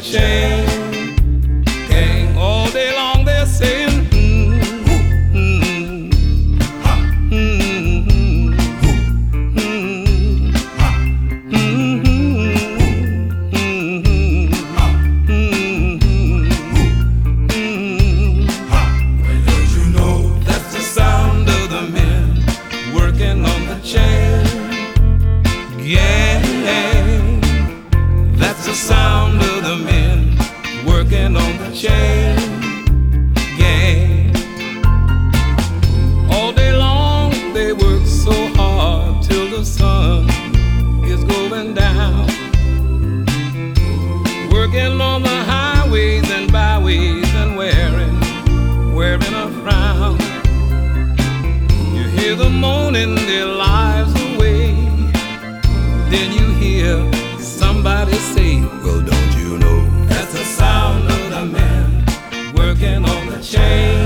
chain gang. All day long they're saying, gang. That's the sound of the men working on the chain gang. All day long they work so hard till the sun is going down, working on the highways and byways and wearing a frown. You hear them moaning their lives away. Then you hear somebody say, well, don't you know that's the sound of the man working on the chain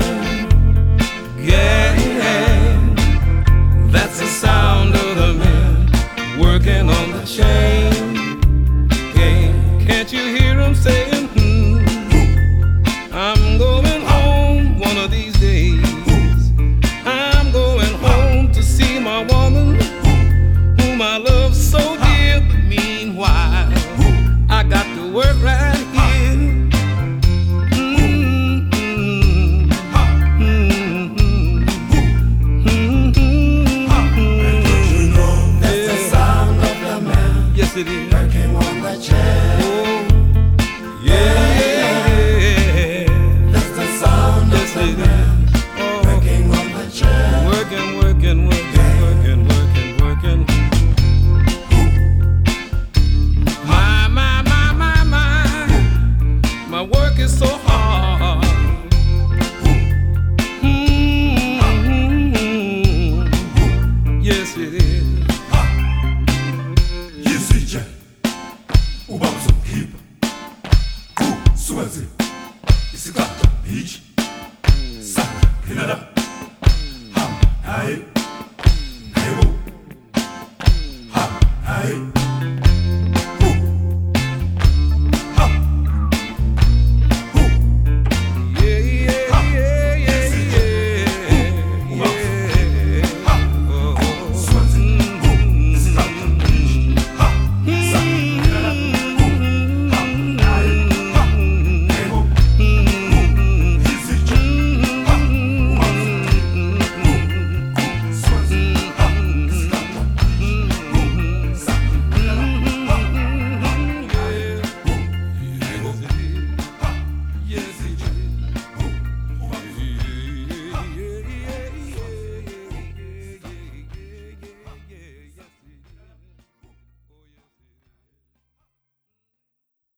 gang. That's the sound of the man working on the chain gang. Can't you hear him saying, I'm going home one of these days. I'm going home to see my woman whom I love so dear, but meanwhile I got to work right here. You know that's the sound of the man. Yes, it is. Working on the chain. Oh, yeah. That's the sound Yes, of the it man. is. Oh, Working on the chain. working, working, working, working, working, working. My work is so hard. Yes, it is. Yesycie, ubawcą hip. Suezy, iskata bić. Sana, kinara. Ham, hai. Haibu. Ham, hai.